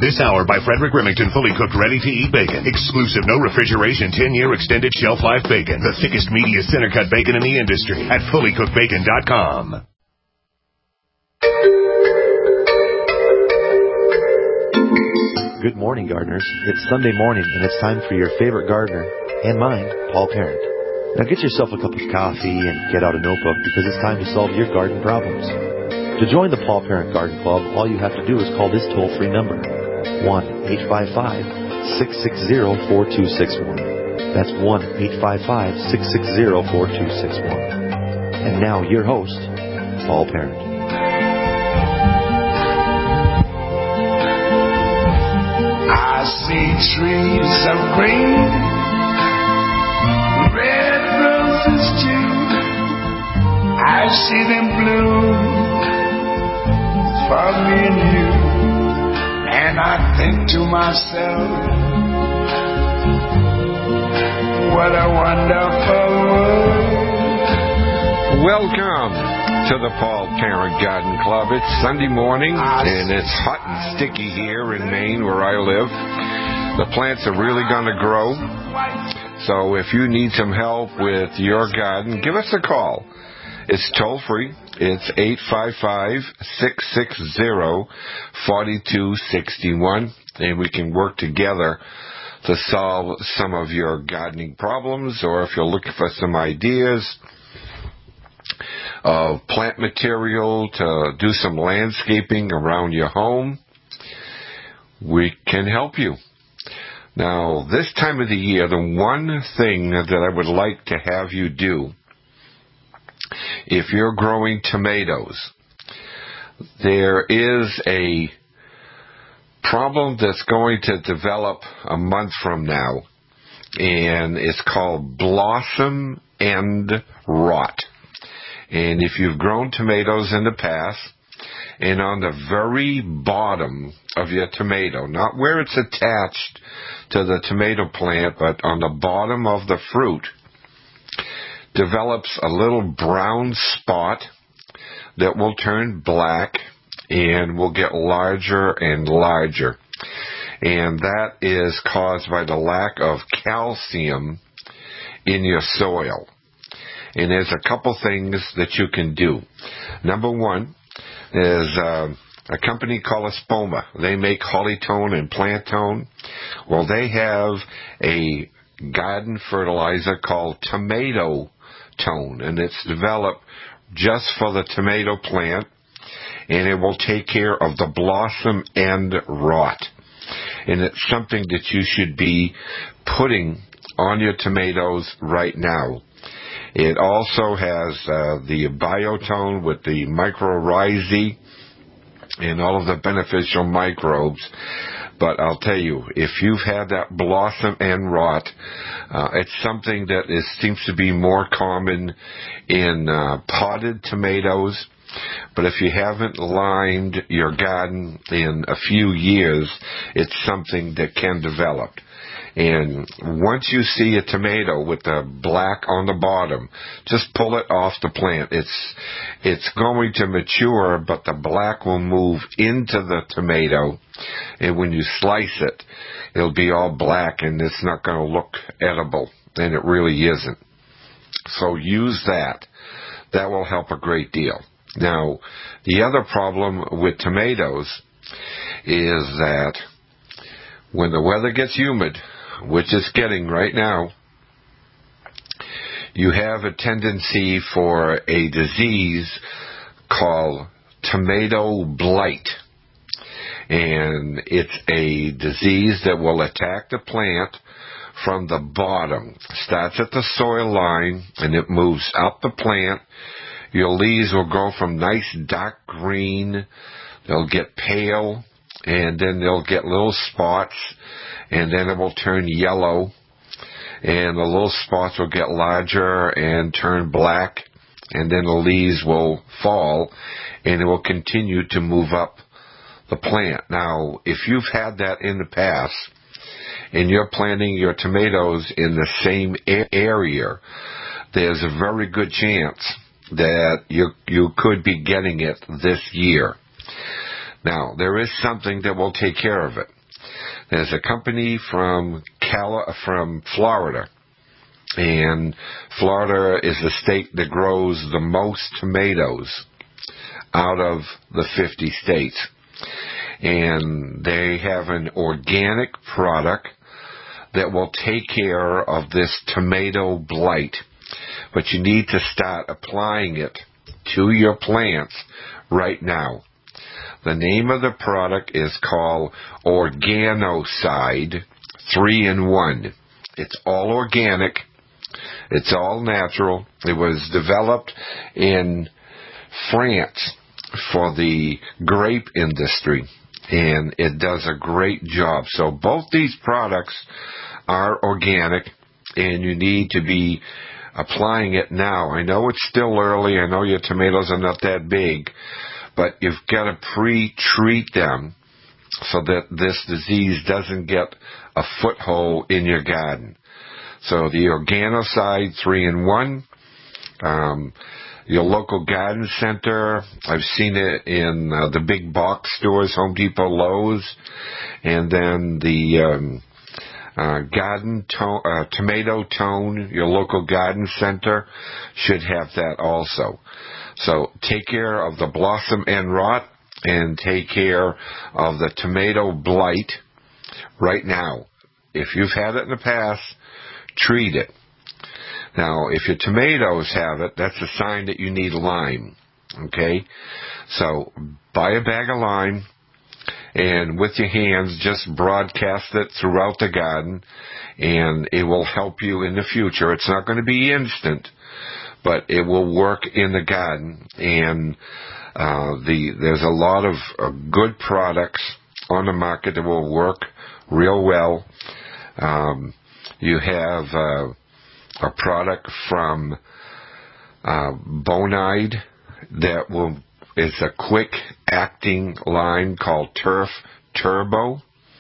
This hour by Frederick Remington, fully cooked, ready-to-eat bacon. Exclusive, no refrigeration, 10-year extended shelf life bacon. The thickest, meatiest center-cut bacon in the industry at fullycookedbacon.com. Good morning, gardeners. It's Sunday morning, and it's time for your favorite gardener, and mine, Paul Parent. Now get yourself a cup of coffee and get out a notebook because it's time to solve your garden problems. To join the Paul Parent Garden Club, all you have to do is call this toll-free number, 1-855-660-4261. That's 1-855-660-4261. And now, your host, Paul Parent. I see trees of green, red roses too. I see them bloom for me and you. And I think to myself, what a wonderful world. Welcome to the Paul Parent Garden Club. It's Sunday morning, and it's hot and sticky here in Maine where I live. The plants are really going to grow. So if you need some help with your garden, give us a call. It's toll-free. It's 855-660-4261, and we can work together to solve some of your gardening problems, or if you're looking for some ideas of plant material to do some landscaping around your home, we can help you. Now, this time of the year, the one thing that I would like to have you do, if you're growing tomatoes, there is a problem that's going to develop a month from now, and it's called blossom end rot. And if you've grown tomatoes in the past, and on the very bottom of your tomato, not where it's attached to the tomato plant, but on the bottom of the fruit, develops a little brown spot that will turn black and will get larger and larger. And that is caused by the lack of calcium in your soil. And there's a couple things that you can do. Number one is a company called Espoma. They make Hollytone and Plantone. Well, they have a garden fertilizer called Tomato Tone, and it's developed just for the tomato plant, and it will take care of the blossom end rot. And it's something that you should be putting on your tomatoes right now. It also has the Biotone with the mycorrhizae and all of the beneficial microbes. But I'll tell you, if you've had that blossom end rot, it's something that seems to be more common in potted tomatoes. But if you haven't lined your garden in a few years, it's something that can develop. And once you see a tomato with the black on the bottom, just pull it off the plant. It's going to mature, but the black will move into the tomato, and when you slice it, it'll be all black, and it's not going to look edible, and it really isn't. So use that. That will help a great deal. Now, the other problem with tomatoes is that when the weather gets humid, which it's getting right now, you have a tendency for a disease called tomato blight. And it's a disease that will attack the plant from the bottom. Starts at the soil line, and it moves up the plant. Your leaves will go from nice dark green, they'll get pale, and then they'll get little spots, and then it will turn yellow, and the little spots will get larger and turn black, and then the leaves will fall, and it will continue to move up the plant. Now, if you've had that in the past, and you're planting your tomatoes in the same area, there's a very good chance that you could be getting it this year. Now, there is something that will take care of it. There's a company from Florida, and Florida is the state that grows the most tomatoes out of the 50 states. And they have an organic product that will take care of this tomato blight. But you need to start applying it to your plants right now. The name of the product is called Organocide 3-in-1. It's all organic. It's all natural. It was developed in France for the grape industry, and it does a great job. So both these products are organic, and you need to be applying it now. I know it's still early. I know your tomatoes are not that big, but you've got to pre-treat them so that this disease doesn't get a foothold in your garden. So the Organocide 3-in-1, your local garden center, I've seen it in the big box stores, Home Depot, Lowe's, and then the Tomato Tone, your local garden center, should have that also. So take care of the blossom end rot and take care of the tomato blight right now. If you've had it in the past, treat it. Now, if your tomatoes have it, that's a sign that you need lime. Okay? So buy a bag of lime, and with your hands, just broadcast it throughout the garden, and it will help you in the future. It's not going to be instant, but it will work in the garden. And there's a lot of good products on the market that will work real well. You have a product from Bonide that is a quick acting line called Turf Turbo,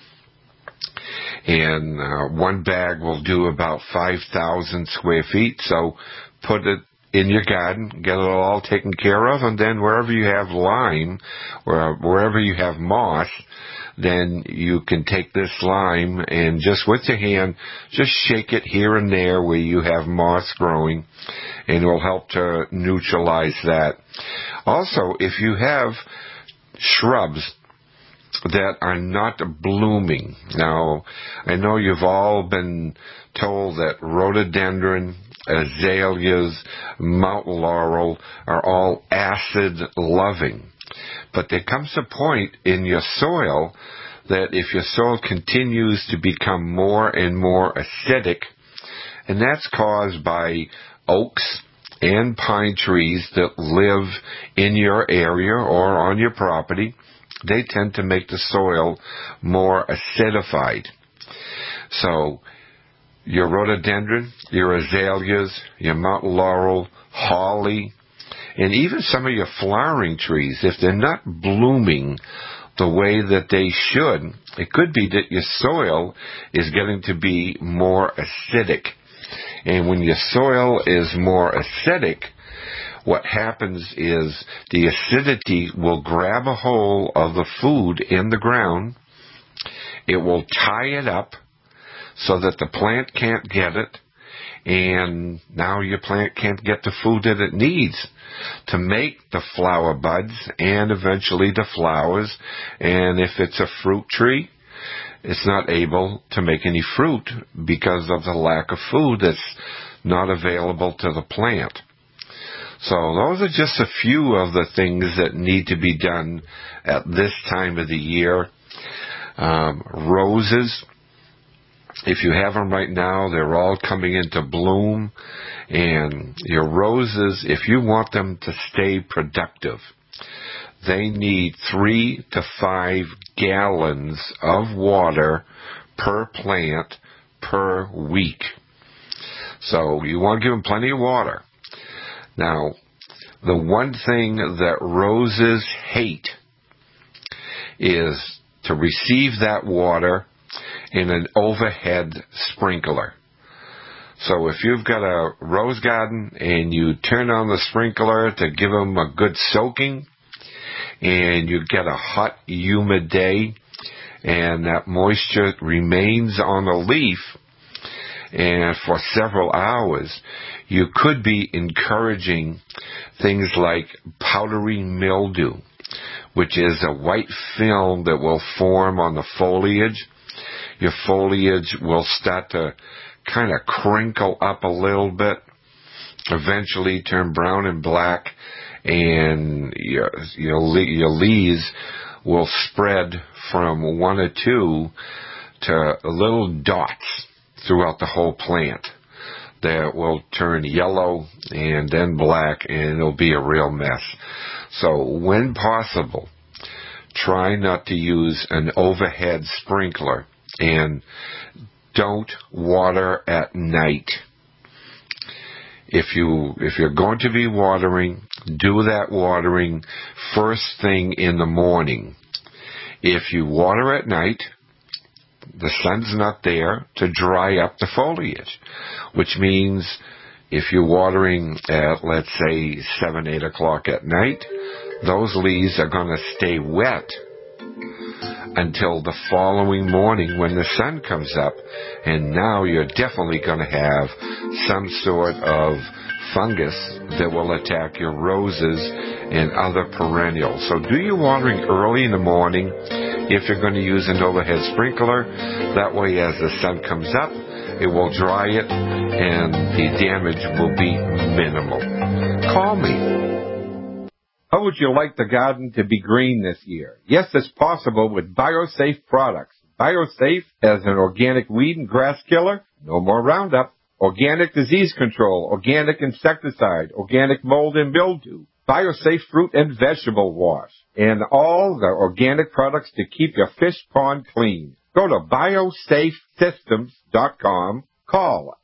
and one bag will do about 5,000 square feet. So put it in your garden, get it all taken care of, and then wherever you have lime, or wherever you have moss, then you can take this lime and just with your hand, just shake it here and there where you have moss growing, and it will help to neutralize that. Also, if you have shrubs that are not blooming, now I know you've all been told that rhododendron, azaleas, mountain laurel are all acid loving. But there comes a point in your soil that if your soil continues to become more and more acidic, and that's caused by oaks and pine trees that live in your area or on your property, they tend to make the soil more acidified. So your rhododendron, your azaleas, your mountain laurel, holly, and even some of your flowering trees, if they're not blooming the way that they should, it could be that your soil is getting to be more acidic. And when your soil is more acidic, what happens is the acidity will grab a hold of the food in the ground. It will tie it up so that the plant can't get it, and now your plant can't get the food that it needs to make the flower buds and eventually the flowers. And if it's a fruit tree, it's not able to make any fruit because of the lack of food that's not available to the plant. So those are just a few of the things that need to be done at this time of the year. Roses, if you have them right now, they're all coming into bloom. And your roses, if you want them to stay productive, they need 3 to 5 gallons of water per plant per week. So you want to give them plenty of water. Now, the one thing that roses hate is to receive that water in an overhead sprinkler. So if you've got a rose garden and you turn on the sprinkler to give them a good soaking, and you get a hot, humid day, and that moisture remains on the leaf and for several hours, you could be encouraging things like powdery mildew, which is a white film that will form on the foliage. Your foliage will start to kind of crinkle up a little bit, eventually turn brown and black, and your leaves will spread from 1 or 2 to little dots throughout the whole plant that will turn yellow and then black, and it'll be a real mess. So when possible, try not to use an overhead sprinkler, and don't water at night. If you're going to be watering, do that watering first thing in the morning. If you water at night, the sun's not there to dry up the foliage, which means if you're watering at, let's say, 7, 8 o'clock at night, those leaves are going to stay wet until the following morning when the sun comes up, and now you're definitely going to have some sort of fungus that will attack your roses and other perennials. So do your watering early in the morning if you're going to use an overhead sprinkler. That way, as the sun comes up, it will dry it and the damage will be minimal. Call me. How would you like the garden to be green this year? Yes, it's possible with BioSafe products. BioSafe as an organic weed and grass killer, no more Roundup, organic disease control, organic insecticide, organic mold and mildew, BioSafe fruit and vegetable wash, and all the organic products to keep your fish pond clean. Go to biosafesystems.com. Call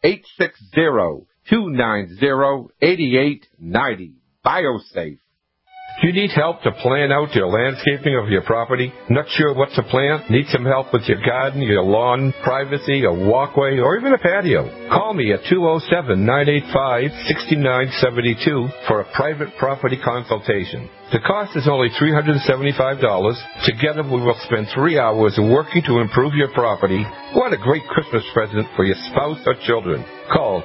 860-290-8890. BioSafe. Do you need help to plan out your landscaping of your property? Not sure what to plant? Need some help with your garden, your lawn, privacy, a walkway, or even a patio? Call me at 207-985-6972 for a private property consultation. The cost is only $375. Together we will spend 3 hours working to improve your property. What a great Christmas present for your spouse or children. Call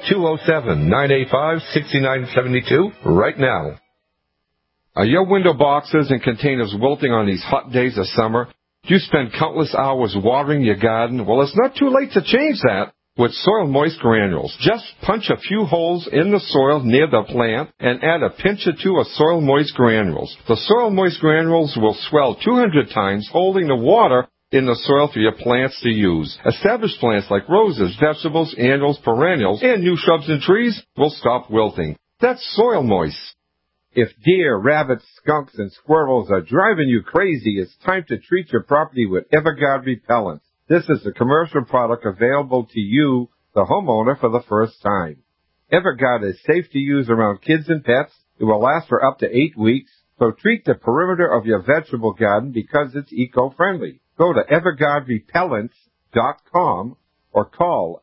207-985-6972 right now. Are your window boxes and containers wilting on these hot days of summer? Do you spend countless hours watering your garden? Well, it's not too late to change that with Soil Moist Granules. Just punch a few holes in the soil near the plant and add a pinch or 2 of Soil Moist Granules. The Soil Moist Granules will swell 200 times, holding the water in the soil for your plants to use. Established plants like roses, vegetables, annuals, perennials, and new shrubs and trees will stop wilting. That's Soil Moist. If deer, rabbits, skunks, and squirrels are driving you crazy, it's time to treat your property with Everguard Repellent. This is a commercial product available to you, the homeowner, for the first time. Everguard is safe to use around kids and pets. It will last for up to 8 weeks, so treat the perimeter of your vegetable garden because it's eco-friendly. Go to EverguardRepellents.com or call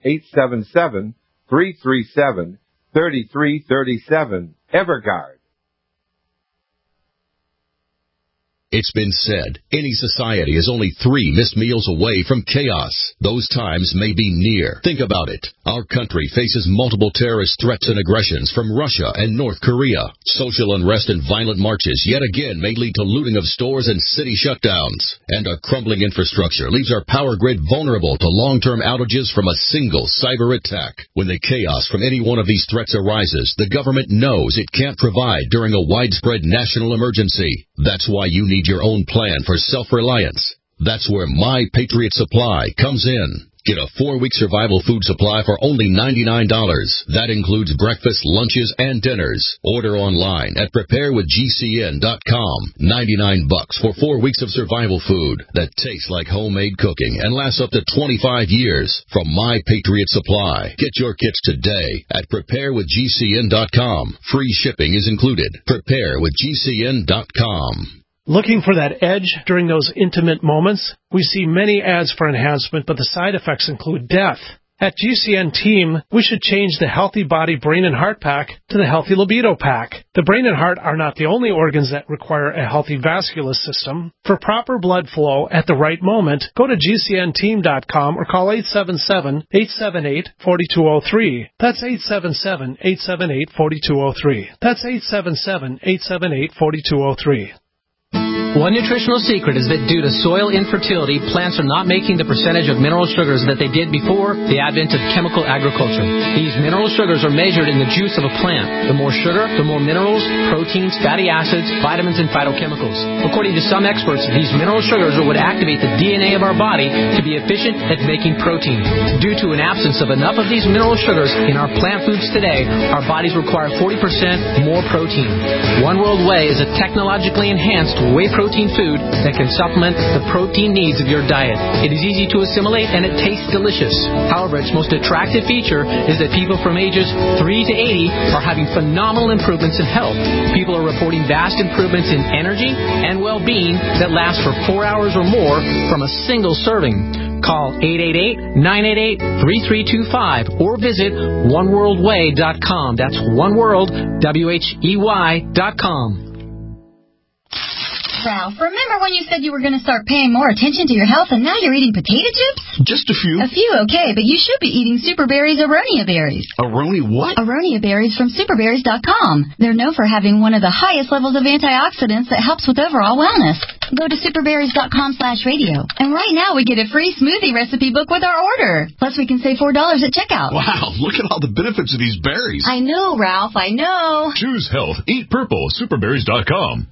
877-337-3337. Everguard. It's been said, any society is only 3 missed meals away from chaos. Those times may be near. Think about it. Our country faces multiple terrorist threats and aggressions from Russia and North Korea. Social unrest and violent marches yet again may lead to looting of stores and city shutdowns. And a crumbling infrastructure leaves our power grid vulnerable to long-term outages from a single cyber attack. When the chaos from any one of these threats arises, the government knows it can't provide during a widespread national emergency. That's why you need your own plan for self-reliance. That's where My Patriot Supply comes in. Get a 4-week survival food supply for only $99. That includes breakfast, lunches, and dinners. Order online at preparewithgcn.com. $99 for 4 weeks of survival food that tastes like homemade cooking and lasts up to 25 years from My Patriot Supply. Get your kits today at preparewithgcn.com. Free shipping is included. Preparewithgcn.com. Looking for that edge during those intimate moments? We see many ads for enhancement, but the side effects include death. At GCN Team, we should change the Healthy Body, Brain, and Heart Pack to the Healthy Libido Pack. The brain and heart are not the only organs that require a healthy vascular system. For proper blood flow at the right moment, go to GCNteam.com or call 877-878-4203. That's 877-878-4203. That's 877-878-4203. One nutritional secret is that due to soil infertility, plants are not making the percentage of mineral sugars that they did before the advent of chemical agriculture. These mineral sugars are measured in the juice of a plant. The more sugar, the more minerals, proteins, fatty acids, vitamins, and phytochemicals. According to some experts, these mineral sugars are what activate the DNA of our body to be efficient at making protein. Due to an absence of enough of these mineral sugars in our plant foods today, our bodies require 40% more protein. One World Whey is a technologically enhanced whey protein food that can supplement the protein needs of your diet. It is easy to assimilate and it tastes delicious. However, its most attractive feature is that people from ages 3 to 80 are having phenomenal improvements in health. People are reporting vast improvements in energy and well-being that last for 4 hours or more from a single serving. Call 888-988-3325 or visit oneworldwhey.com. That's oneworld.com. Ralph, remember when you said you were going to start paying more attention to your health and now you're eating potato chips? Just a few. A few, okay, but you should be eating Super Berries Aronia berries. Aronia what? Aronia berries from superberries.com. They're known for having one of the highest levels of antioxidants that helps with overall wellness. Go to superberries.com/radio. And right now we get a free smoothie recipe book with our order. Plus we can save $4 at checkout. Wow, look at all the benefits of these berries. I know, Ralph, I know. Choose health. Eat purple. Superberries.com.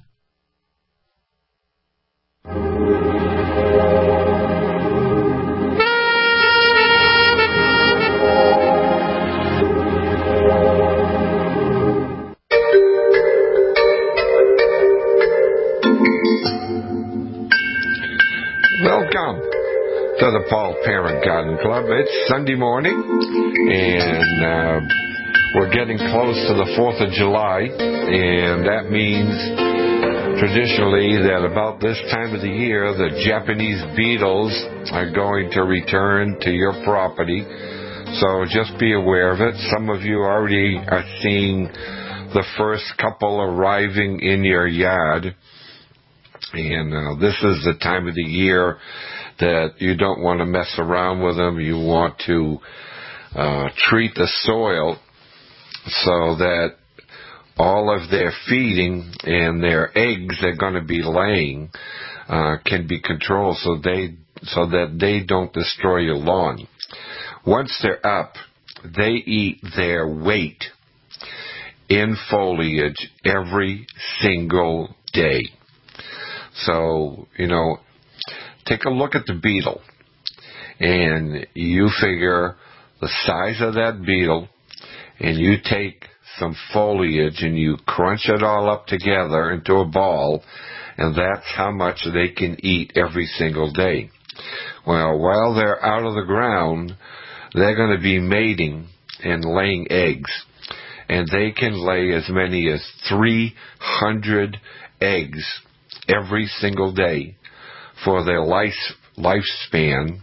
Welcome to the Paul Parent Garden Club. It's Sunday morning, and we're getting close to the 4th of July, and that means traditionally that about this time of the year, the Japanese beetles are going to return to your property. So just be aware of it. Some of you already are seeing the first couple arriving in your yard. And this is the time of the year that you don't want to mess around with them. You want to treat the soil so that all of their feeding and their eggs they're going to be laying can be controlled so that they don't destroy your lawn. Once they're up, they eat their weight in foliage every single day. So, take a look at the beetle, and you figure the size of that beetle, and you take some foliage and you crunch it all up together into a ball, and that's how much they can eat every single day. Well, while they're out of the ground, they're going to be mating and laying eggs, and they can lay as many as 300 eggs every single day for their lifespan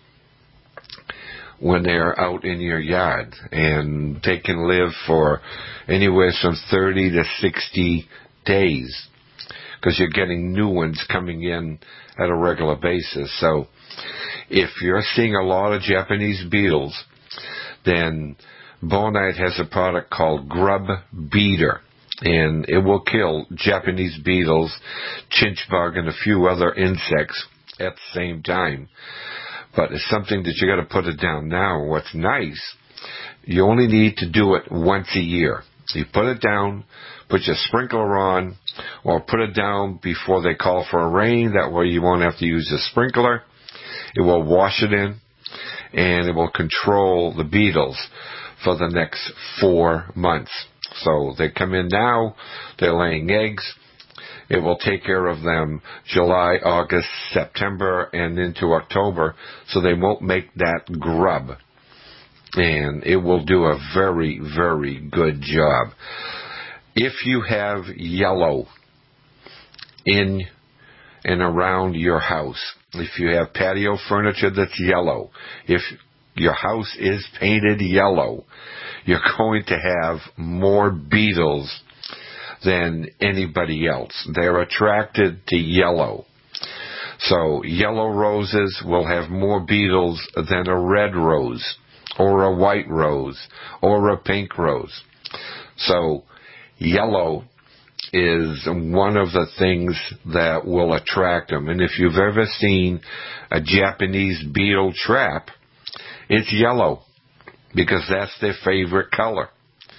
when they're out in your yard. And they can live for anywhere from 30 to 60 days because you're getting new ones coming in at a regular basis. So if you're seeing a lot of Japanese beetles, then Bonite has a product called Grub Beater, and it will kill Japanese beetles, chinch bug, and a few other insects at the same time. But it's something that you got to put it down now. What's nice, you only need to do it once a year. You put it down, put your sprinkler on, or put it down before they call for a rain. That way you won't have to use the sprinkler. It will wash it in, and it will control the beetles for the next 4 months. So they come in now, they're laying eggs. It will take care of them July, August, September, and into October, so they won't make that grub. And it will do a very, very good job. If you have yellow in and around your house, if you have patio furniture that's yellow, if your house is painted yellow, you're going to have more beetles than anybody else. They're attracted to yellow. So yellow roses will have more beetles than a red rose or a white rose or a pink rose. So yellow is one of the things that will attract them. And if you've ever seen a Japanese beetle trap, it's yellow because that's their favorite color.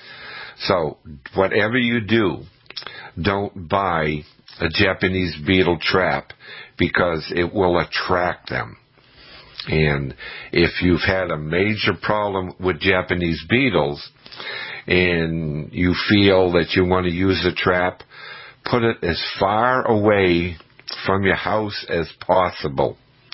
So whatever you do, don't buy a Japanese beetle trap because it will attract them. And if you've had a major problem with Japanese beetles and you feel that you want to use a trap, put it as far away from your house as possible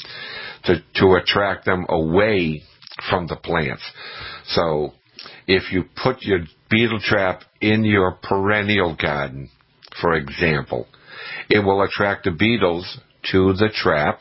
to attract them away from the plants. So if you put your beetle trap in your perennial garden, for example, it will attract the beetles to the trap,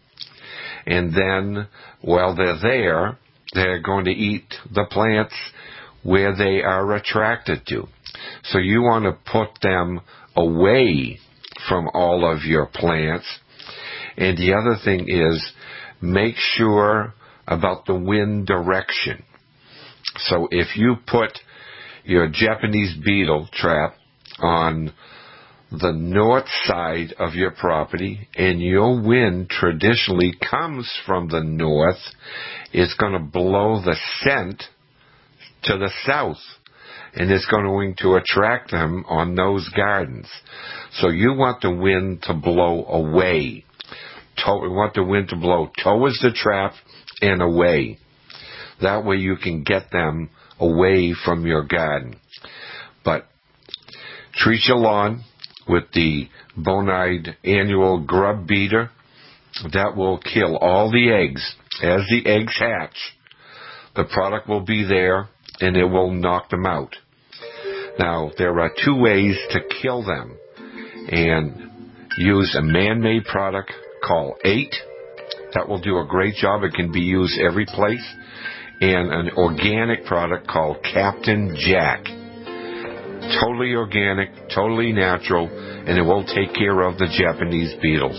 and then while they're there, they're going to eat the plants where they are attracted to. So you want to put them away from all of your plants. And the other thing is, make sure about the wind direction. So if you put your Japanese beetle trap on the north side of your property and your wind traditionally comes from the north, it's going to blow the scent to the south, and it's going to attract them on those gardens. So you want the wind to blow away. You want the wind to blow towards the trap and away. That way you can get them away from your garden. But treat your lawn with the Bonide annual grub beater. That will kill all the eggs. As the eggs hatch, the product will be there and it will knock them out. Now, there are two ways to kill them, and use a man-made product called 8. That will do a great job. It can be used every place. And an organic product called Captain Jack. Totally organic, totally natural, and it will take care of the Japanese beetles.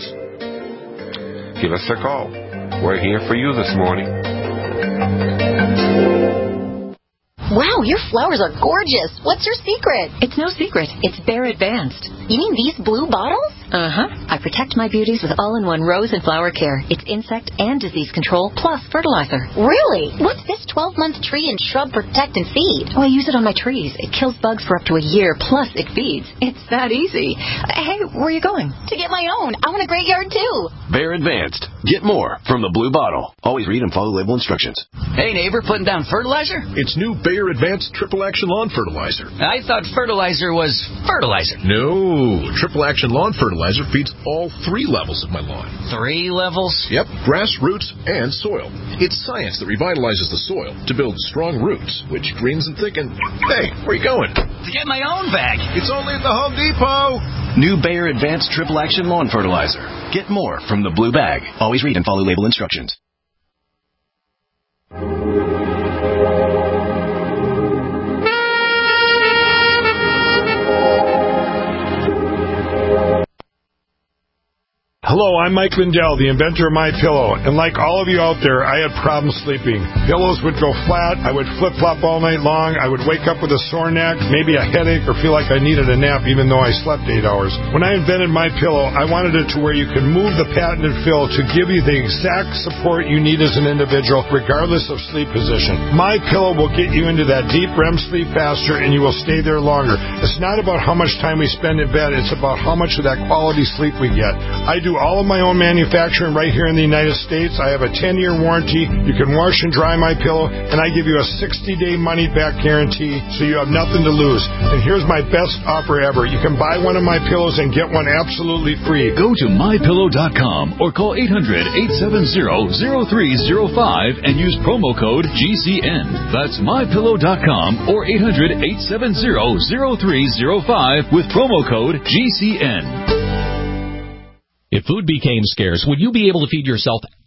Give us a call. We're here for you this morning. Wow, your flowers are gorgeous. What's your secret? It's no secret. It's Bare Advanced. You mean these blue bottles? Uh-huh. I protect my beauties with all-in-one rose and flower care. It's insect and disease control plus fertilizer. Really? What's this 12-month tree and shrub protect and feed? Oh, I use it on my trees. It kills bugs for up to a year, plus it feeds. It's that easy. Hey, where are you going? To get my own. I want a great yard, too. Bare Advanced. Get more from the blue bottle. Always read and follow label instructions. Hey, neighbor, putting down fertilizer? It's new Bare Advanced Triple Action Lawn Fertilizer. I thought fertilizer was fertilizer. No. Triple Action Lawn Fertilizer feeds all 3 levels of my lawn. 3 levels? Yep. Grass, roots, and soil. It's science that revitalizes the soil to build strong roots, which greens and thicken. Hey, where are you going? To get my own bag. It's only at the Home Depot. New Bare Advanced Triple Action Lawn Fertilizer. Get more from the blue bag. Always read and follow label instructions. Hello, I'm Mike Lindell, the inventor of MyPillow, and like all of you out there, I had problems sleeping. Pillows would go flat, I would flip-flop all night long, I would wake up with a sore neck, maybe a headache, or feel like I needed a nap even though I slept 8 hours. When I invented MyPillow, I wanted it to where you could move the patented fill to give you the exact support you need as an individual, regardless of sleep position. MyPillow will get you into that deep REM sleep faster, and you will stay there longer. It's not about how much time we spend in bed, it's about how much of that quality sleep we get. I do all of my own manufacturing right here in the United States. I have a 10-year warranty. You can wash and dry MyPillow, and I give you a 60-day money-back guarantee, so you have nothing to lose. And here's my best offer ever. You can buy one of my pillows and get one absolutely free. Go to MyPillow.com or call 800-870-0305 and use promo code GCN. That's MyPillow.com or 800-870-0305 with promo code GCN. If food became scarce, would you be able to feed yourself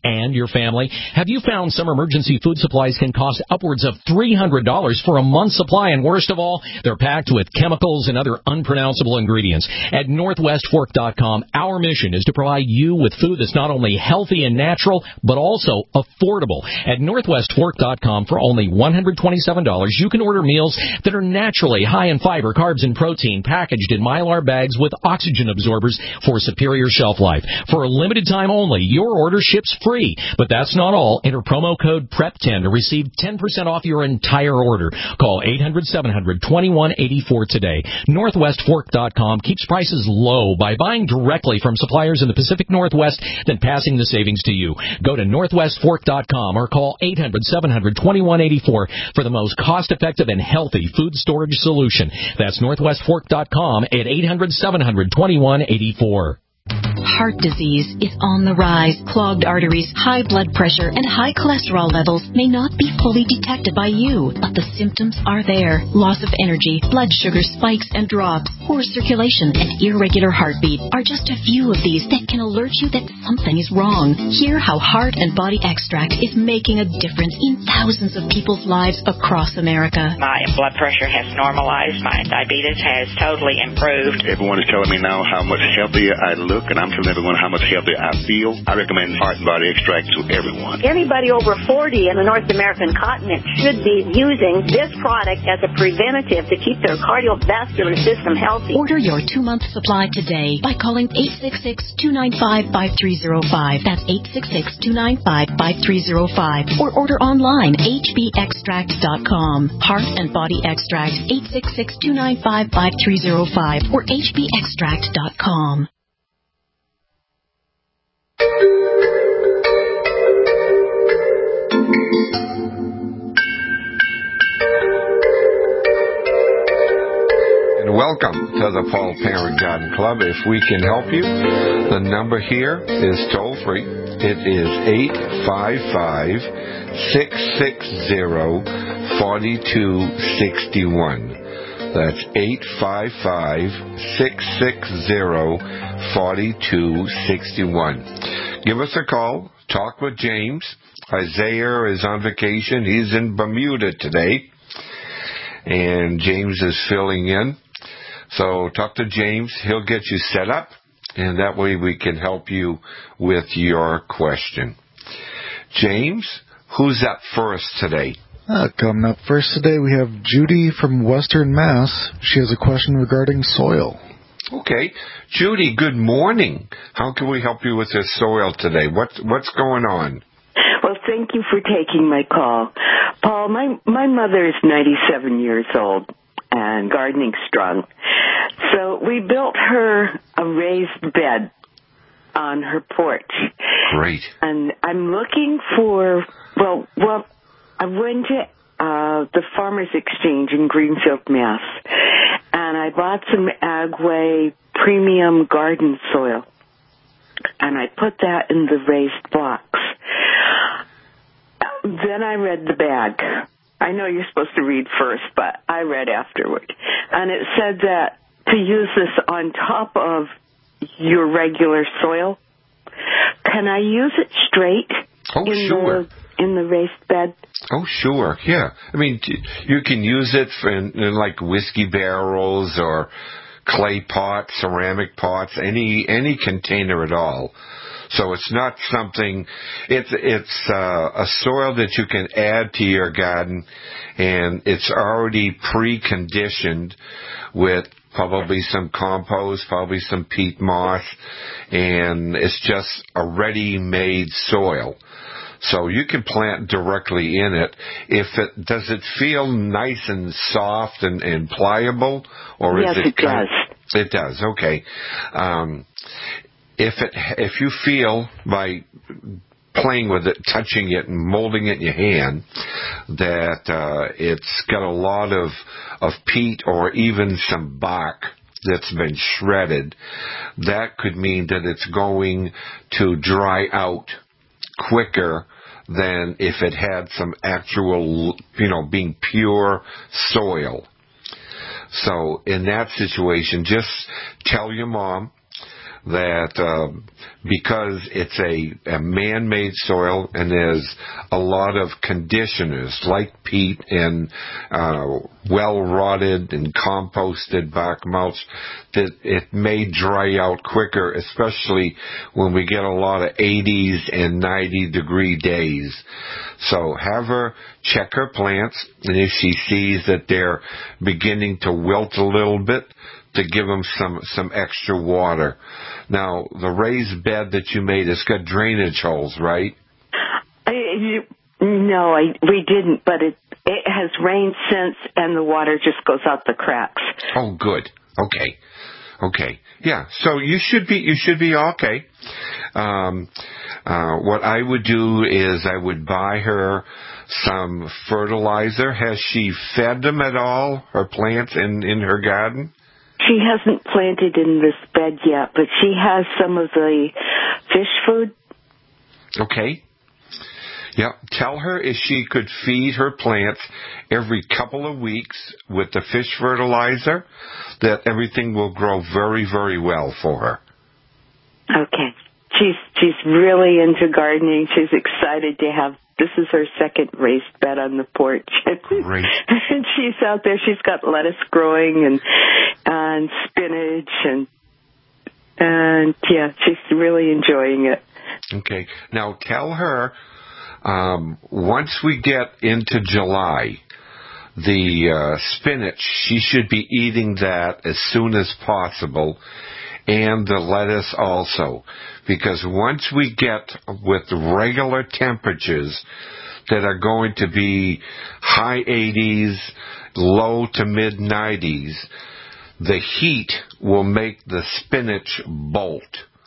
and your family? Have you found some emergency food supplies can cost upwards of $300 for a month's supply, and worst of all, they're packed with chemicals and other unpronounceable ingredients? At NorthwestFork.com, our mission is to provide you with food that's not only healthy and natural, but also affordable. At NorthwestFork.com, for only $127, you can order meals that are naturally high in fiber, carbs, and protein, packaged in Mylar bags with oxygen absorbers for superior shelf life. For a limited time only, your order ships free. But that's not all. Enter promo code PREP10 to receive 10% off your entire order. Call 800-700-2184 today. NorthwestFork.com keeps prices low by buying directly from suppliers in the Pacific Northwest, then passing the savings to you. Go to NorthwestFork.com or call 800-700-2184 for the most cost-effective and healthy food storage solution. That's NorthwestFork.com at 800-700-2184. Heart disease is on the rise. Clogged arteries, high blood pressure, and high cholesterol levels may not be fully detected by you, but the symptoms are there. Loss of energy, blood sugar spikes and drops, poor circulation, and irregular heartbeat are just a few of these that can alert you that something is wrong. Hear how Heart and Body Extract is making a difference in thousands of people's lives across America. My blood pressure has normalized. My diabetes has totally improved. Everyone is telling me now how much healthier I look, and I'm telling everyone how much healthier I feel. I recommend Heart and Body Extract to everyone. Anybody over 40 in the North American continent should be using this product as a preventative to keep their cardiovascular system healthy. Order your 2-month supply today by calling 866-295-5305. That's 866-295-5305. Or order online, hbextract.com. Heart and Body Extract, 866-295-5305 or hbextract.com. And welcome to the Paul Parent Garden Club. If we can help you, the number here is toll free. It is 855-660-4261. That's 855-660-4261. Give us a call. Talk with James. Isaiah is on vacation. He's in Bermuda today. And James is filling in. So talk to James. He'll get you set up. And that way we can help you with your question. James, who's up first today? Coming up first today, we have Judy from Western Mass. She has a question regarding soil. Okay. Judy, good morning. How can we help you with this soil today? What's going on? Well, thank you for taking my call. Paul, my mother is 97 years old and gardening strong. So we built her a raised bed on her porch. Great. And I'm looking for, well, I went to the Farmers Exchange in Greenfield, Mass., and I bought some Agway premium garden soil, and I put that in the raised box. Then I read the bag. I know you're supposed to read first, but I read afterward. And it said that to use this on top of your regular soil. Can I use it straight? Oh, sure. In the raised bed? Oh, sure, yeah. I mean, you can use it in like whiskey barrels or clay pots, ceramic pots, any container at all. So it's not something, it's a soil that you can add to your garden, and it's already preconditioned with probably some compost, probably some peat moss, and it's just a ready-made soil. So you can plant directly in it. Does it feel nice and soft and pliable, or yes, is it? Yes, it does. It does. Okay. If you feel by playing with it, touching it, and molding it in your hand, that it's got a lot of peat or even some bark that's been shredded, that could mean that it's going to dry out quicker than if it had some actual, being pure soil. So in that situation, just tell your mom that because it's a man-made soil and there's a lot of conditioners like peat and well-rotted and composted bark mulch, that it may dry out quicker, especially when we get a lot of 80s and 90-degree days. So have her check her plants, and if she sees that they're beginning to wilt a little bit, to give them some extra water. Now, the raised bed that you made has got drainage holes, right? No, we didn't, but it has rained since, and the water just goes out the cracks. Oh, good. Okay. Yeah. So you should be okay. What I would do is I would buy her some fertilizer. Has she fed them at all, her plants in her garden? She hasn't planted in this bed yet, but she has some of the fish food. Okay. Yeah. Tell her if she could feed her plants every couple of weeks with the fish fertilizer, that everything will grow very, very well for her. Okay. She's really into gardening. She's excited to have. This is her second raised bed on the porch. Great. And she's out there. She's got lettuce growing and spinach and yeah, she's really enjoying it. Okay. Now tell her once we get into July, the spinach, she should be eating that as soon as possible, and the lettuce also. Because once we get with regular temperatures that are going to be high 80s, low to mid 90s, the heat will make the spinach bolt.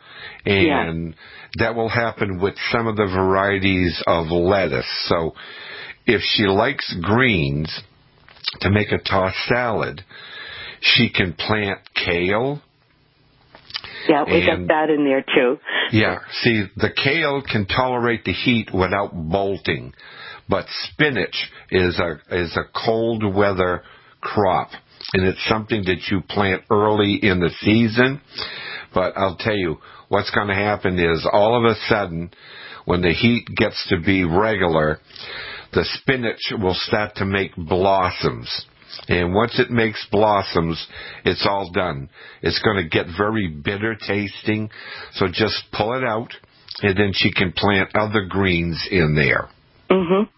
And that will happen with some of the varieties of lettuce. So if she likes greens to make a tossed salad, she can plant kale. Yeah, we got that in there too. Yeah, see, the kale can tolerate the heat without bolting, but spinach is a cold weather crop, and it's something that you plant early in the season. But I'll tell you, what's going to happen is all of a sudden, when the heat gets to be regular, the spinach will start to make blossoms. And once it makes blossoms, it's all done. It's going to get very bitter tasting, so just pull it out, and then she can plant other greens in there. Mm-hmm.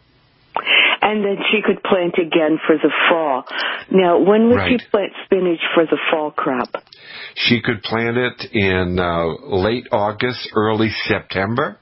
And then she could plant again for the fall. Now, when would she plant spinach for the fall crop? She could plant it in late August, early September.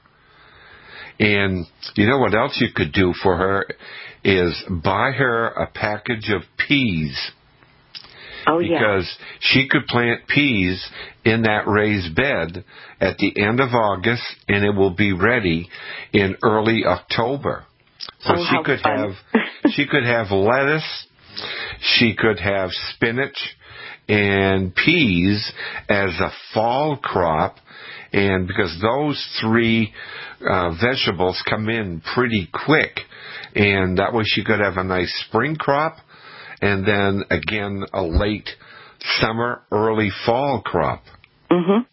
And you know what else you could do for her is buy her a package of peas. Oh, yeah. Because she could plant peas in that raised bed at the end of August, and it will be ready in early October. So she could have lettuce, she could have spinach and peas as a fall crop, and because those three vegetables come in pretty quick, and that way she could have a nice spring crop, and then again a late summer, early fall crop. Mm-hmm.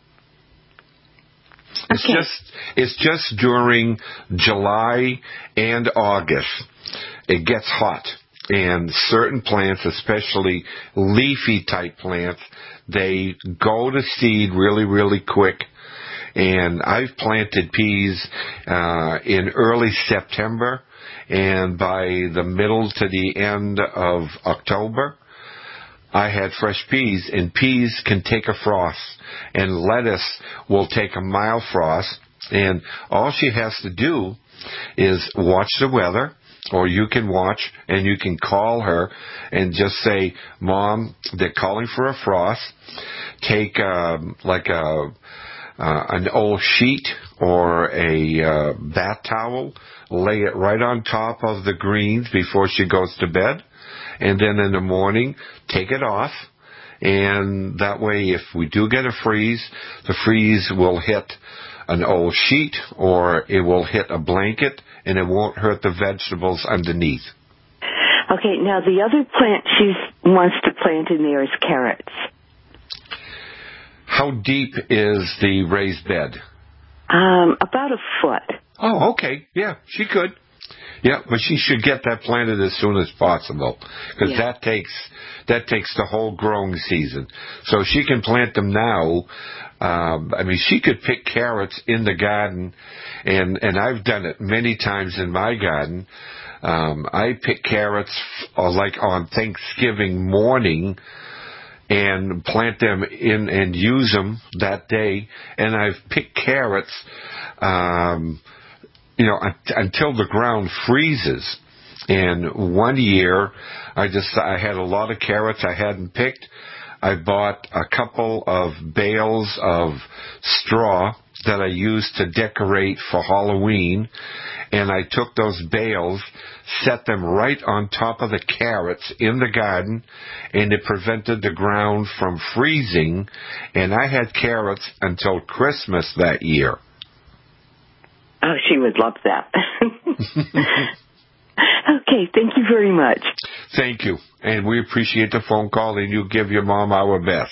It's just during July and August it gets hot, and certain plants, especially leafy type plants, they go to seed really, really quick. And I've planted peas in early September, and by the middle to the end of October, I had fresh peas, and peas can take a frost, and lettuce will take a mild frost, and all she has to do is watch the weather, or you can watch and you can call her and just say, Mom, they're calling for a frost. Take an old sheet or a bath towel, lay it right on top of the greens before she goes to bed, and then in the morning take it off, and that way if we do get a freeze, the freeze will hit an old sheet or it will hit a blanket, and it won't hurt the vegetables underneath. Okay, now the other plant she wants to plant in there is carrots. How deep is the raised bed? About a foot. Oh, okay. Yeah, she could. Yeah, but she should get that planted as soon as possible, because that takes the whole growing season. So she can plant them now. She could pick carrots in the garden, and I've done it many times in my garden. I pick carrots like on Thanksgiving morning and plant them in and use them that day. And I've picked carrots, until the ground freezes. And one year, I had a lot of carrots I hadn't picked. I bought a couple of bales of straw that I used to decorate for Halloween, and I took those bales, set them right on top of the carrots in the garden, and it prevented the ground from freezing, and I had carrots until Christmas that year. Oh, she would love that. Okay, thank you very much. Thank you, and we appreciate the phone call, and you give your mom our best.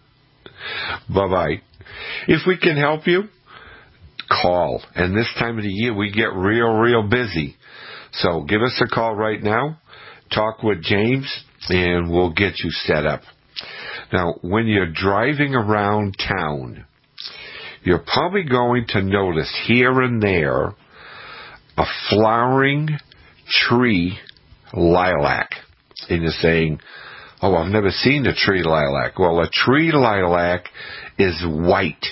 Bye-bye. If we can help you, call. And this time of the year, we get real busy. So give us a call right now, talk with James, and we'll get you set up. Now, when you're driving around town, you're probably going to notice here and there a flowering tree lilac. And you're saying, oh, I've never seen a tree lilac. Well, a tree lilac is white.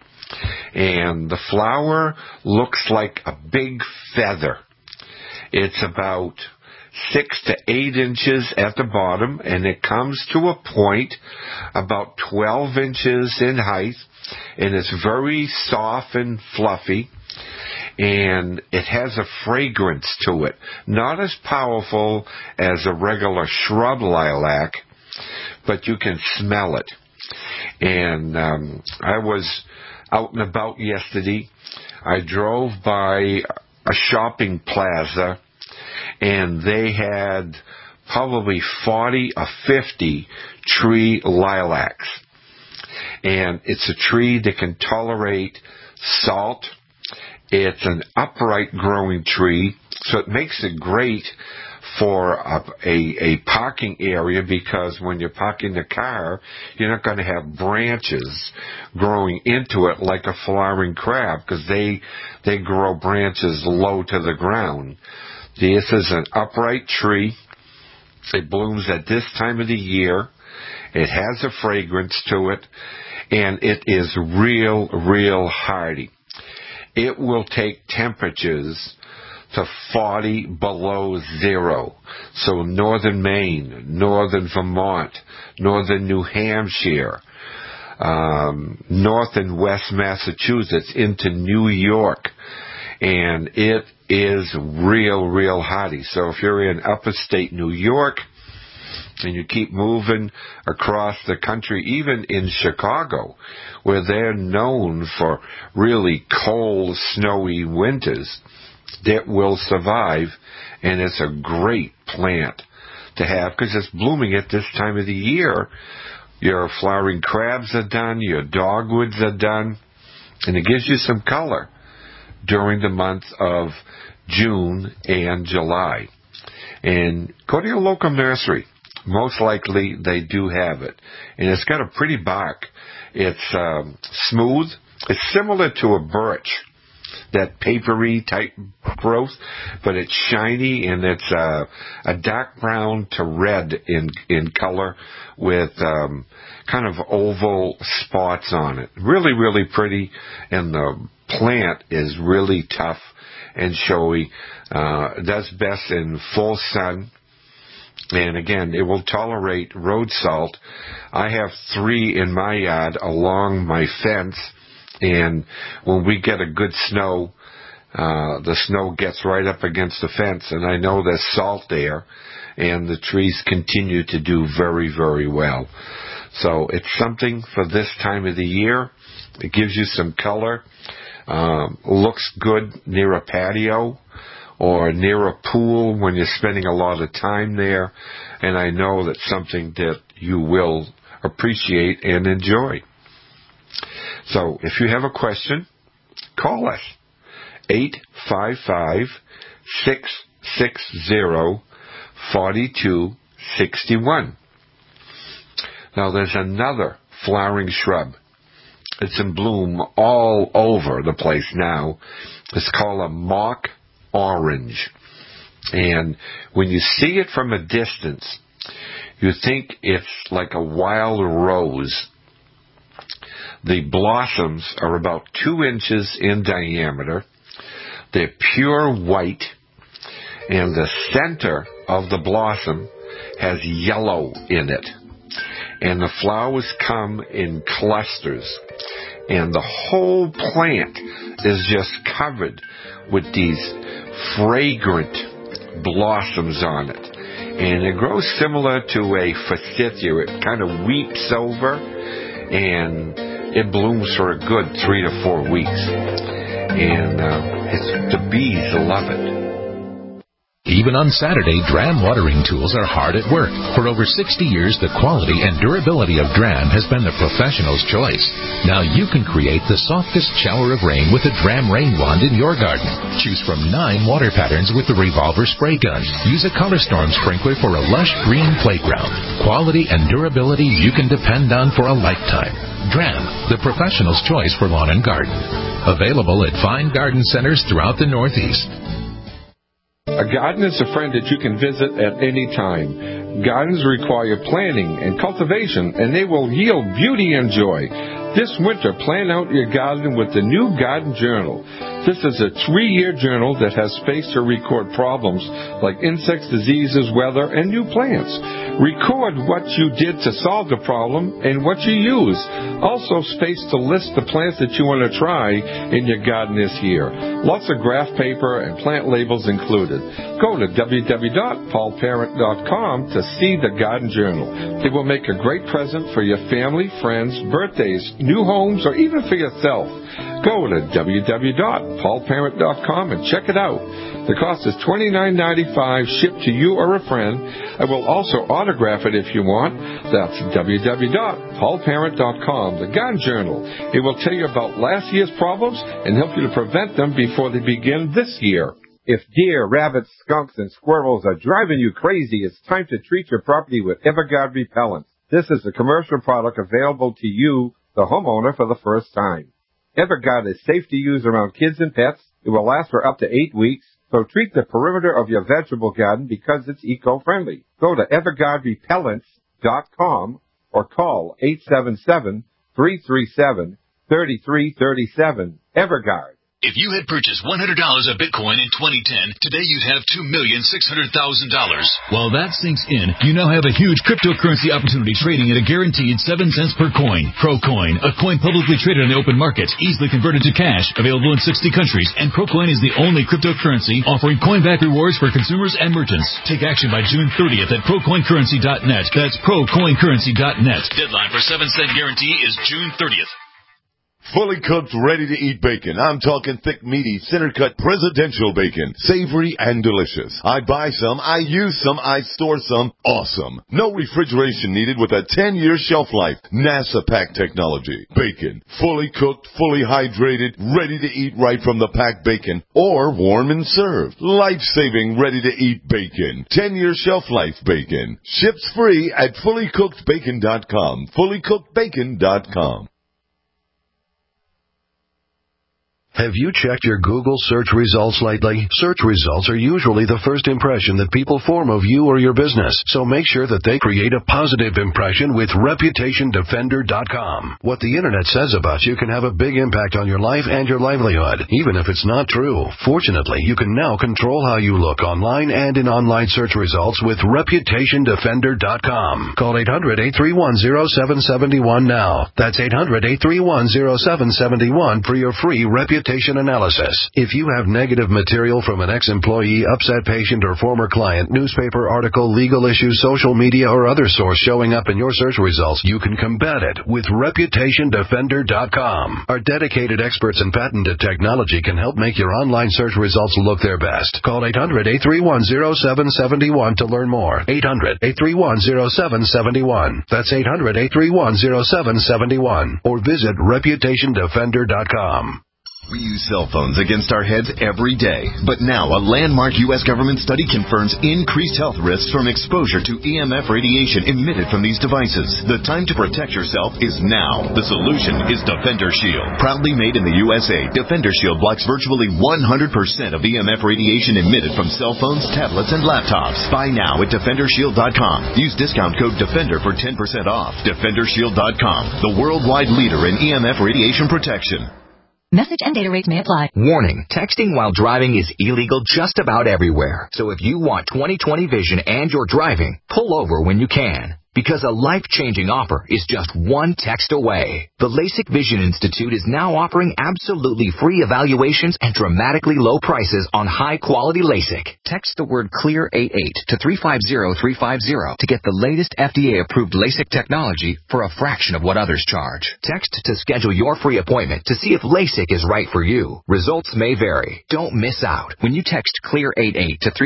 And the flower looks like a big feather. It's about 6 to 8 inches at the bottom, and it comes to a point about 12 inches in height, and it's very soft and fluffy, and it has a fragrance to it. Not as powerful as a regular shrub lilac, but you can smell it. And I was out and about yesterday. I drove by a shopping plaza, and they had probably 40 or 50 tree lilacs. And it's a tree that can tolerate salt. It's an upright growing tree, so it makes it great for a parking area, because when you're parking the car, you're not going to have branches growing into it like a flowering crab, because they grow branches low to the ground. This is an upright tree. It blooms at this time of the year. It has a fragrance to it, and it is real hardy. It will take temperatures to 40 below zero. So northern Maine, northern Vermont, northern New Hampshire, north and west Massachusetts into New York. And it is real hardy. So if you're in upstate New York and you keep moving across the country, even in Chicago, where they're known for really cold, snowy winters, that will survive, and it's a great plant to have because it's blooming at this time of the year. Your flowering crabs are done, your dogwoods are done, and it gives you some color during the month of June and July. And go to your local nursery. Most likely they do have it. And it's got a pretty bark. It's smooth. It's similar to a birch, that papery type growth, but it's shiny, and it's a dark brown to red in color with kind of oval spots on it. Really pretty, and the plant is really tough and showy. It does best in full sun. And again, it will tolerate road salt. I have 3 in my yard along my fence, and when we get a good snow, the snow gets right up against the fence, and I know there's salt there, and the trees continue to do very well. So it's something for this time of the year. It gives you some color. Looks good near a patio or near a pool when you're spending a lot of time there, and I know that's something that you will appreciate and enjoy. So if you have a question, call us. 855-660-4261. Now there's another flowering shrub. It's in bloom all over the place now. It's called a mock orange. And when you see it from a distance, you think it's like a wild rose. The blossoms are about 2 inches in diameter. They're pure white, and the center of the blossom has yellow in it. And the flowers come in clusters, and the whole plant is just covered with these fragrant blossoms on it. And it grows similar to a forsythia. It kind of weeps over, and it blooms for a good 3 to 4 weeks. And the bees love it. Even on Saturday, Dram watering tools are hard at work. For over 60 years, the quality and durability of Dram has been the professional's choice. Now you can create the softest shower of rain with a Dram rain wand in your garden. Choose from 9 water patterns with the revolver spray gun. Use a Color Storm sprinkler for a lush green playground. Quality and durability you can depend on for a lifetime. Dram, the professional's choice for lawn and garden. Available at fine garden centers throughout the Northeast. A garden is a friend that you can visit at any time. Gardens require planning and cultivation, and they will yield beauty and joy. This winter, plan out your garden with the new Garden Journal. This is a 3-year journal that has space to record problems like insects, diseases, weather, and new plants. Record what you did to solve the problem and what you use. Also space to list the plants that you want to try in your garden this year. Lots of graph paper and plant labels included. Go to www.paulparent.com to see the Garden Journal. It will make a great present for your family, friends, birthdays, new homes, or even for yourself. Go to www.paulparent.com and check it out. The cost is $29.95 shipped to you or a friend. I will also autograph it if you want. That's www.paulparent.com, the Garden Journal. It will tell you about last year's problems and help you to prevent them before they begin this year. If deer, rabbits, skunks, and squirrels are driving you crazy, it's time to treat your property with Everguard Repellent. This is a commercial product available to you, the homeowner, for the first time. Everguard is safe to use around kids and pets. It will last for up to 8 weeks. So treat the perimeter of your vegetable garden because it's eco-friendly. Go to EverguardRepellents.com or call 877-337-3337. Everguard. If you had purchased $100 of Bitcoin in 2010, today you'd have $2,600,000. While that sinks in, you now have a huge cryptocurrency opportunity trading at a guaranteed 7 cents per coin. ProCoin, a coin publicly traded on the open market, easily converted to cash, available in 60 countries, and ProCoin is the only cryptocurrency offering coin-back rewards for consumers and merchants. Take action by June 30th at ProCoinCurrency.net. That's ProCoinCurrency.net. Deadline for 7-cent guarantee is June 30th. Fully cooked, ready-to-eat bacon. I'm talking thick, meaty, center-cut presidential bacon. Savory and delicious. I buy some, I use some, I store some. Awesome. No refrigeration needed with a 10-year shelf life. NASA pack technology. Bacon. Fully cooked, fully hydrated, ready to eat right from the packed bacon. Or warm and served. Life-saving, ready-to-eat bacon. 10-year shelf life bacon. Ships free at fullycookedbacon.com. Fullycookedbacon.com. Have you checked your Google search results lately? Search results are usually the first impression that people form of you or your business, so make sure that they create a positive impression with ReputationDefender.com. What the Internet says about you can have a big impact on your life and your livelihood, even if it's not true. Fortunately, you can now control how you look online and in online search results with ReputationDefender.com. Call 800-831-0771 now. That's 800-831-0771 for your free Reputation reputation analysis. If you have negative material from an ex-employee, upset patient, or former client, newspaper article, legal issue, social media, or other source showing up in your search results, you can combat it with ReputationDefender.com. Our dedicated experts in patented technology can help make your online search results look their best. Call 800-831-0771 to learn more. 800-831-0771. That's 800-831-0771. Or visit ReputationDefender.com. We use cell phones against our heads every day, but now a landmark U.S. government study confirms increased health risks from exposure to EMF radiation emitted from these devices. The time to protect yourself is now. The solution is Defender Shield. Proudly made in the USA, Defender Shield blocks virtually 100% of EMF radiation emitted from cell phones, tablets, and laptops. Buy now at DefenderShield.com. Use discount code DEFENDER for 10% off. DefenderShield.com, the worldwide leader in EMF radiation protection. Message and data rates may apply. Warning, texting while driving is illegal just about everywhere. So if you want 20/20 vision and you're driving, pull over when you can. Because a life-changing offer is just one text away. The LASIK Vision Institute is now offering absolutely free evaluations and dramatically low prices on high-quality LASIK. Text the word CLEAR88 to 350350 to get the latest FDA-approved LASIK technology for a fraction of what others charge. Text to schedule your free appointment to see if LASIK is right for you. Results may vary. Don't miss out. When you text CLEAR88 to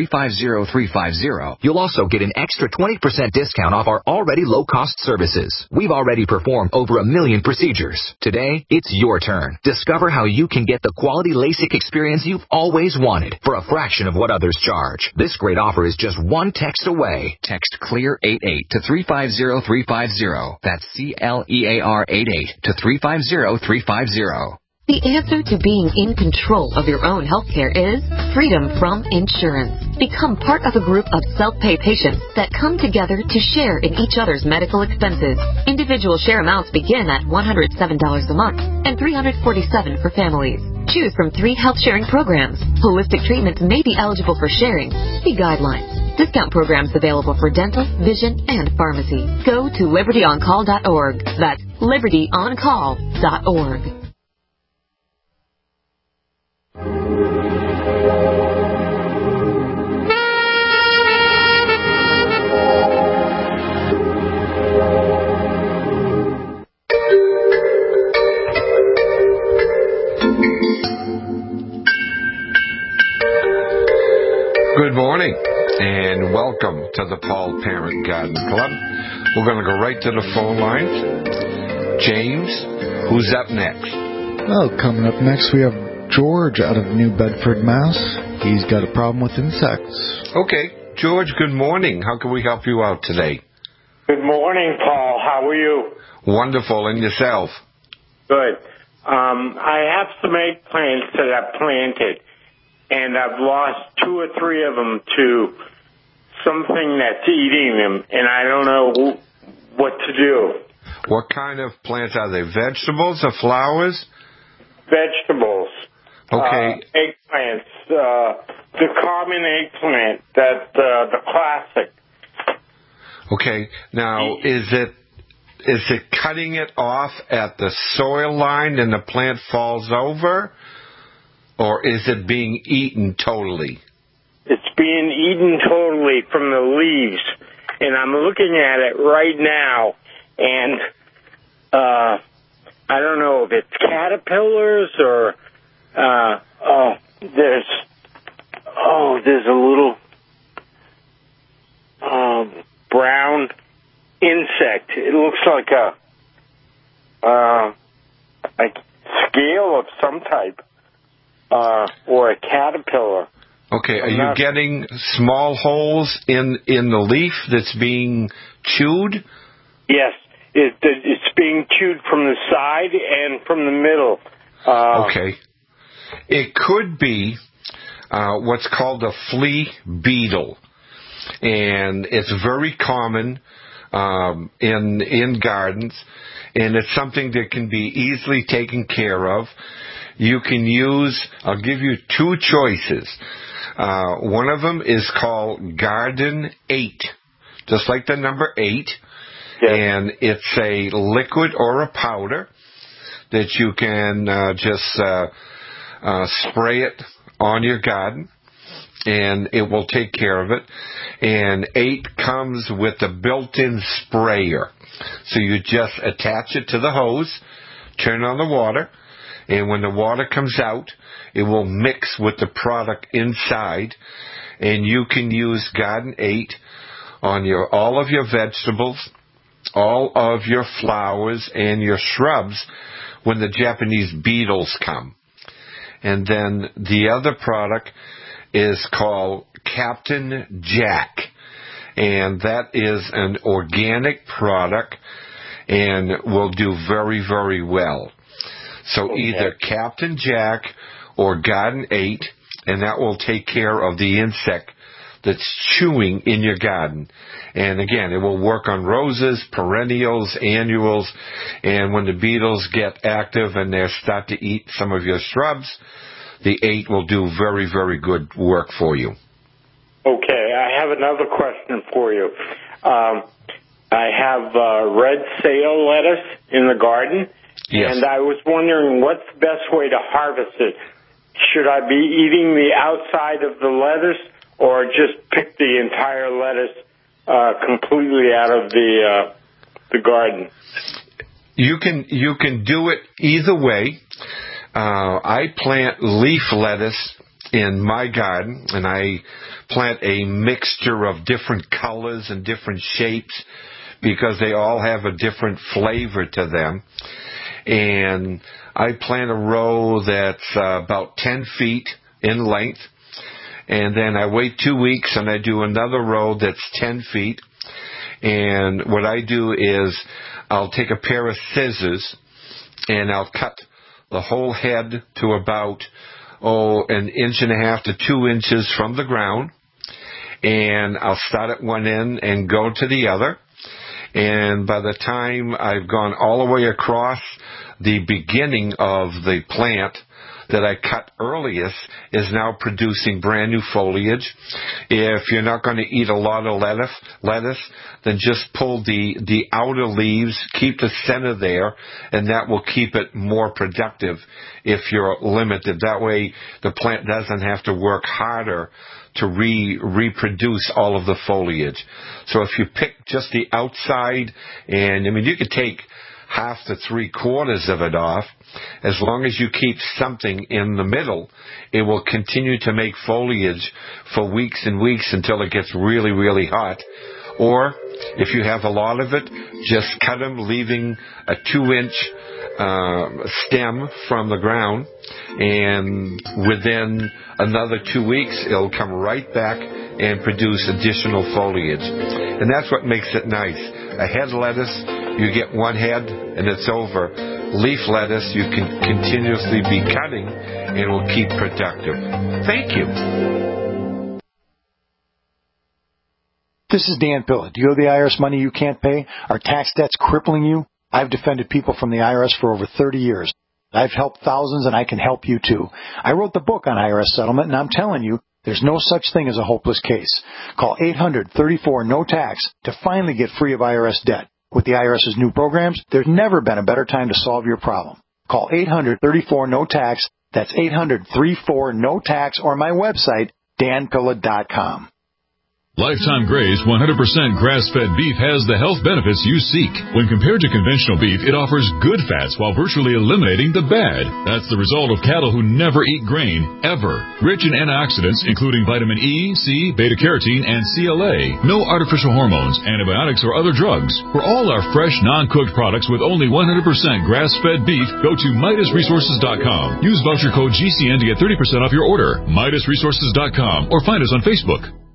350350, you'll also get an extra 20% discount off our already low-cost services. We've already performed over 1 million procedures. Today, it's your turn. Discover how you can get the quality LASIK experience you've always wanted for a fraction of what others charge. This great offer is just one text away. Text CLEAR88 to 350350. That's CLEAR88 to 350350. The answer to being in control of your own healthcare is freedom from insurance. Become part of a group of self-pay patients that come together to share in each other's medical expenses. Individual share amounts begin at $107 a month and $347 for families. Choose from 3 health sharing programs. Holistic treatments may be eligible for sharing. See guidelines. Discount programs available for dental, vision, and pharmacy. Go to libertyoncall.org. That's libertyoncall.org. Good morning, and welcome to the Paul Parent Garden Club. We're going to go right to the phone lines. James, who's up next? Well, coming up next, we have George out of New Bedford, Mass. He's got a problem with insects. Okay, George, good morning. How can we help you out today? Good morning, Paul. How are you? Wonderful, and yourself? Good. I have some eggplants that I've planted, and I've lost 2 or 3 of them to something that's eating them, and I don't know what to do. What kind of plants are they? Vegetables or flowers? Vegetables. Okay. Eggplants. The common eggplant, the classic. Okay. Now, is it cutting it off at the soil line and the plant falls over? Or is it being eaten totally? It's being eaten totally from the leaves. And I'm looking at it right now, and I don't know if it's caterpillars or there's a little brown insect. It looks like a scale of some type. Or a caterpillar. Okay, are you getting small holes in the leaf that's being chewed? Yes, it's being chewed from the side and from the middle. Okay. It could be what's called a flea beetle, and it's very common in gardens, and it's something that can be easily taken care of. You can I'll give you 2 choices. One of them is called Garden 8, just like the number 8. Yes. And it's a liquid or a powder that you can just spray it on your garden, and it will take care of it. And 8 comes with a built-in sprayer. So you just attach it to the hose, turn on the water, and when the water comes out, it will mix with the product inside, and you can use Garden 8 on all of your vegetables, all of your flowers, and your shrubs when the Japanese beetles come. And then the other product is called Captain Jack, and that is an organic product and will do very, very well. So either Captain Jack or Garden 8, and that will take care of the insect that's chewing in your garden. And again, it will work on roses, perennials, annuals, and when the beetles get active and they start to eat some of your shrubs, the 8 will do very, very good work for you. Okay, I have another question for you. I have red sail lettuce in the garden, and I was wondering what's the best way to harvest it. Should I be eating the outside of the lettuce or just pick the entire lettuce completely out of the garden? You can do it either way. I plant leaf lettuce in my garden, and I plant a mixture of different colors and different shapes because they all have a different flavor to them. And I plant a row that's about 10 feet in length, and then I wait 2 weeks and I do another row that's 10 feet. And what I do is I'll take a pair of scissors and I'll cut the whole head to about 1.5 inches to 2 inches from the ground, and I'll start at one end and go to the other. And by the time I've gone all the way across, the beginning of the plant that I cut earliest is now producing brand new foliage. If you're not going to eat a lot of lettuce, then just pull the outer leaves, keep the center there, and that will keep it more productive if you're limited. That way the plant doesn't have to work harder to reproduce all of the foliage. So if you pick just the outside, and I mean, you could take half to 3/4 of it off, as long as you keep something in the middle, it will continue to make foliage for weeks and weeks until it gets really, really hot. Or if you have a lot of it, just cut them, leaving a 2-inch stem from the ground, and within another 2 weeks, it'll come right back and produce additional foliage. And that's what makes it nice. A head lettuce, you get one head and it's over. Leaf lettuce, you can continuously be cutting and it will keep productive. Thank you. This is Dan Pilla. Do you owe the IRS money you can't pay? Are tax debts crippling you? I've defended people from the IRS for over 30 years. I've helped thousands, and I can help you too. I wrote the book on IRS settlement, and I'm telling you, there's no such thing as a hopeless case. Call 800-34-NO-TAX to finally get free of IRS debt. With the IRS's new programs, there's never been a better time to solve your problem. Call 800-34-NO-TAX. That's 800-34-NO-TAX, or my website, danpilla.com. Lifetime Graze 100% grass-fed beef has the health benefits you seek. When compared to conventional beef, it offers good fats while virtually eliminating the bad. That's the result of cattle who never eat grain, ever. Rich in antioxidants, including vitamin E, C, beta-carotene, and CLA. No artificial hormones, antibiotics, or other drugs. For all our fresh, non-cooked products with only 100% grass-fed beef, go to MidasResources.com. Use voucher code GCN to get 30% off your order. MidasResources.com, or find us on Facebook.